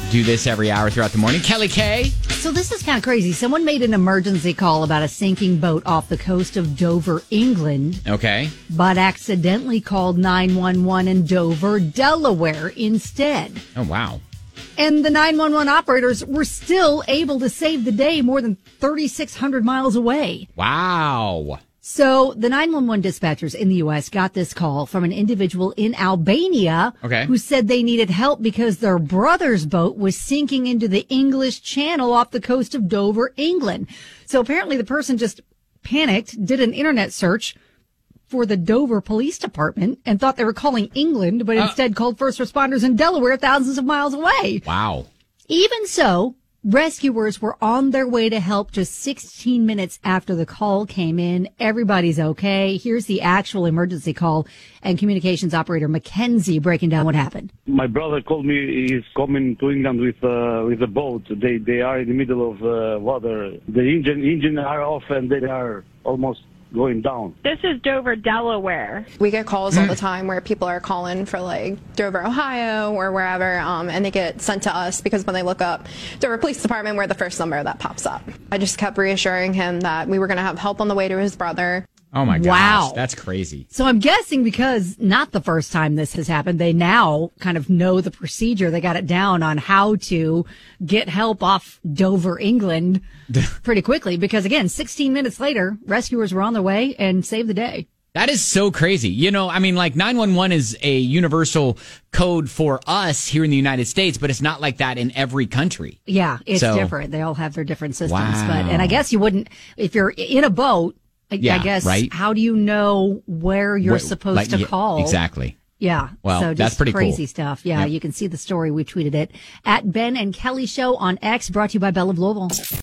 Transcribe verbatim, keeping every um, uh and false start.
do this every hour throughout the morning. Kelly K. So this is kind of crazy. Someone made an emergency call about a sinking boat off the coast of Dover, England. Okay. But accidentally called nine one one in Dover, Delaware instead. Oh, wow. And the nine one one operators were still able to save the day more than thirty-six hundred miles away. Wow. So the nine one one dispatchers in the U S got this call from an individual in Albania okay. who said they needed help because their brother's boat was sinking into the English Channel off the coast of Dover, England. So apparently the person just panicked, did an internet search for the Dover Police Department and thought they were calling England, but uh, instead called first responders in Delaware thousands of miles away. Wow. Even so, rescuers were on their way to help just sixteen minutes after the call came in. Everybody's okay. Here's the actual emergency call and communications operator Mackenzie breaking down what happened. My brother called me. He's coming to England with uh, with a boat. They they are in the middle of uh, water. The engine engine are off and they are almost going down. This is Dover, Delaware. We get calls all the time where people are calling for like Dover, Ohio or wherever, um, and they get sent to us because when they look up Dover Police Department, we're the first number that pops up. I just kept reassuring him that we were going to have help on the way to his brother. Oh my gosh, wow. That's crazy. So I'm guessing because not the first time this has happened, they now kind of know the procedure. They got it down on how to get help off Dover, England pretty quickly because, again, sixteen minutes later, rescuers were on their way and saved the day. That is so crazy. You know, I mean, like nine one one is a universal code for us here in the United States, but it's not like that in every country. Yeah, it's so, different. They all have their different systems. Wow. But and I guess you wouldn't, if you're in a boat, I, yeah, I guess, right? how do you know where you're Where, supposed like, to yeah, call? Exactly. Yeah. Well, so just that's pretty crazy cool. stuff. Yeah, yep. You can see the story. We tweeted it at Ben and Kelly Show on X, brought to you by Bell of Louisville.